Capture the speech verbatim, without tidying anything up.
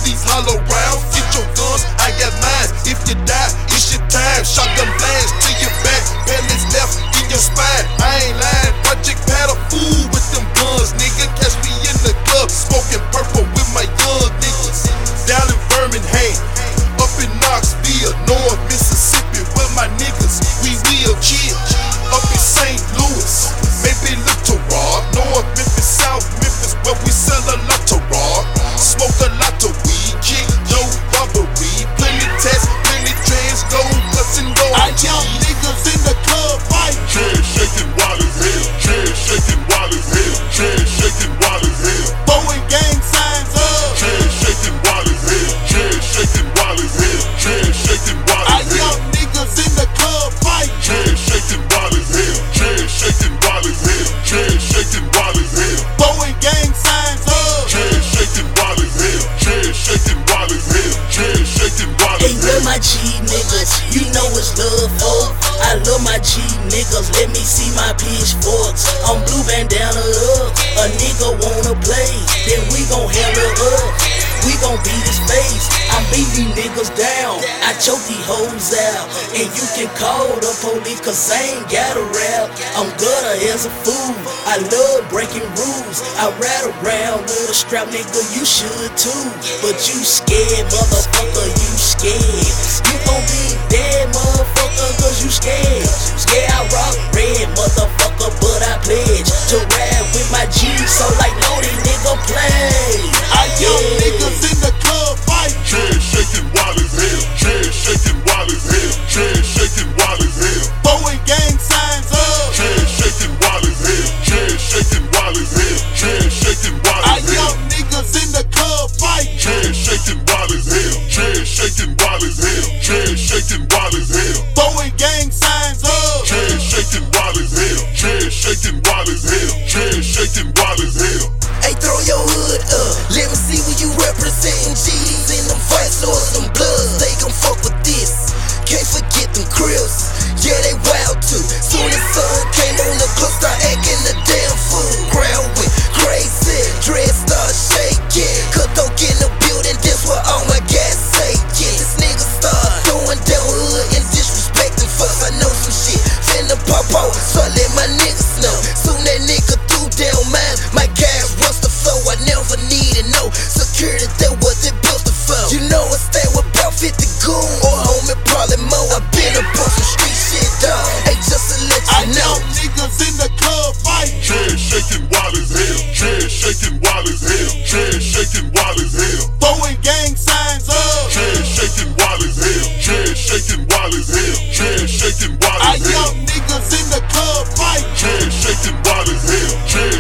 these hollow rounds. Get your guns, I got mine. If you die, it's your time. Shotgun blast to your back, pellets left in your spine. I ain't lying, Project Pat a fool with them guns, nigga. Catch me in the club, smoking purple with my young niggas. Down in Birmingham, up in Knoxville, North Mississippi, where my niggas, we will chill. Up in Saint Louis, maybe Little Rock, North Memphis, South Memphis, where we sell a lot to rock. Smoke a lot of weed, kick no robbery, plenty tests, plenty trans, go cuts and go. I young niggas in the club fight. Chair shaking wild as hell. Chair shaking wild as hell. Chair shaking wild as hell. Throwing gang signs up. Chair shaking wild as hell. Chair shaking wild as hell. Chair shaking wild I as hell. young niggas in the club fight. Chair shaking wild as hell. Chair shaking wild as hell. Chair shaking wild as hell. Throwing gang signs up. Chair shaking wild as hell. Chair shaking wild as hell. Chair shaking wild Hey, as where hell. my G niggas? You know it's love for. I love my G niggas. Let me see my pitchforks. I'm blue bandana up. A nigga wanna play, then we gon' handle up. We gon' beat his face. I'm beating niggas down. I choke these hoes out. And you can call the police, cause I ain't got a rap. I'm gutter as a fool. I love breaking rules. I ride around with a strap, nigga, you should too. But you scared, motherfucker, you scared. You gon' be dead, motherfucker, cause you scared. Scared I rock red, motherfucker, but I pledge to ride with my G, so like no, these nigga play. I young niggas in the club fight. Chair shaking wild as hell. Chair shaking wild as hell. Chair shaking wild as hell. Throwing gang signs up. Chair shaking wild as hell. Chair shaking wild as hell. Chair shaking wild I as hell. young niggas in the club fight. Chair shaking wild as hell. Chair shaking wild as hell. Chair shaking wild as hell. Throwing gang signs up. Chair shaking wild as hell. Chair shaking wild as hell. Chair shaking wild as hell. Hey, throw your hood up. Let me see what you representing. G's in them fights or some bloods. They gon' fuck with this. Can't forget them crips. Yeah, they wild too. Soon as sun came on, the club start acting a damn fool. Crowd went crazy. Dread start shaking. Cut though in the building. That's what all my guys say. Yeah, this nigga start throwing down hood and disrespecting fucks. I know some shit finna pop out, so I let my niggas know. Soon that nigga threw down mine. My guys rush the flow. I never needed no security. That what they built the flow. You know I stay with about fifty goons or homie, probably more. I been up on some street shit, dog. Hey, just to let I you know. young niggas in the club fight. Chair shaking wild as hell. Chair shaking wild as hell. Chair shaking wild as hell. Throwing gang signs up. Chair shaking wild as hell. Chair shaking wild as hell. Chair shaking wild I as hell. young niggas in the club fight. Chair shaking wild as hell. Chair